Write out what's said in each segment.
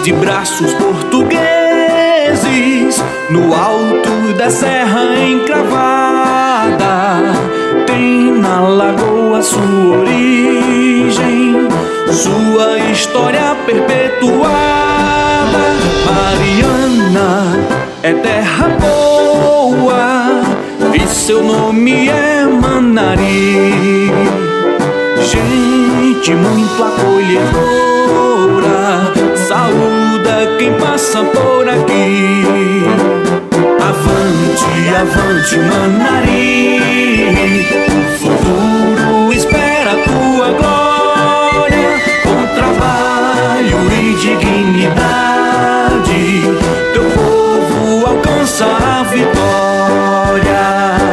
de braços portugueses, no alto da serra encravada, tem na lagoa sua origem, sua história perpetuada. Mariana é terra boa e seu nome é Manari. Gente muito acolhedora, saúda quem passa por aqui. Avante, avante, Manari, o futuro espera tua glória. Com trabalho e dignidade, teu povo alcança a vitória.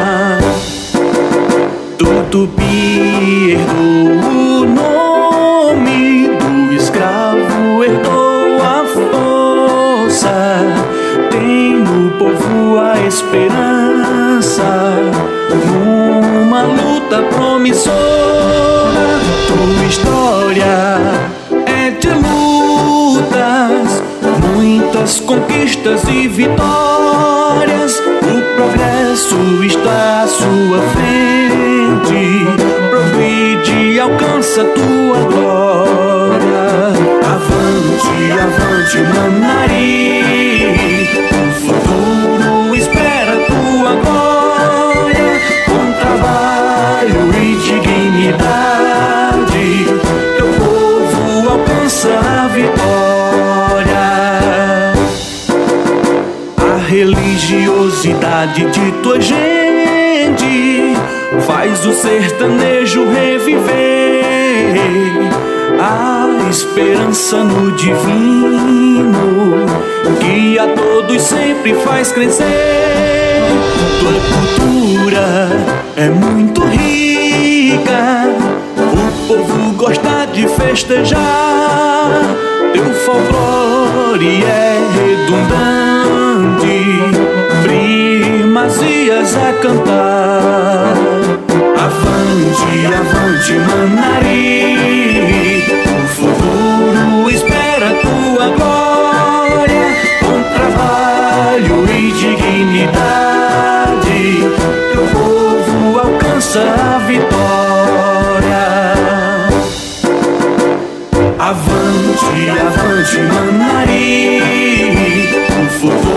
Tutupi herdou o nome do escravo, herdou a força, tem no povo a esperança, numa luta promissora. Tua história é de lutas, muitas conquistas e vitórias. O progresso está à sua frente, progride e alcança tua glória. Avante, avante, Manari, o futuro espera tua glória. Com trabalho e dignidade, teu povo alcança a vitória. A religiosidade de tua gente faz o sertanejo reviver, a esperança no divino que a todos sempre faz crescer. Tua cultura é muito rica, o povo gosta de festejar. Teu folclore é redundante, primazías a cantar. Avante, avante, Manari, o futuro espera tua glória. Com trabalho e dignidade, teu povo alcança a vitória. Avante, avante, Manari, o futuro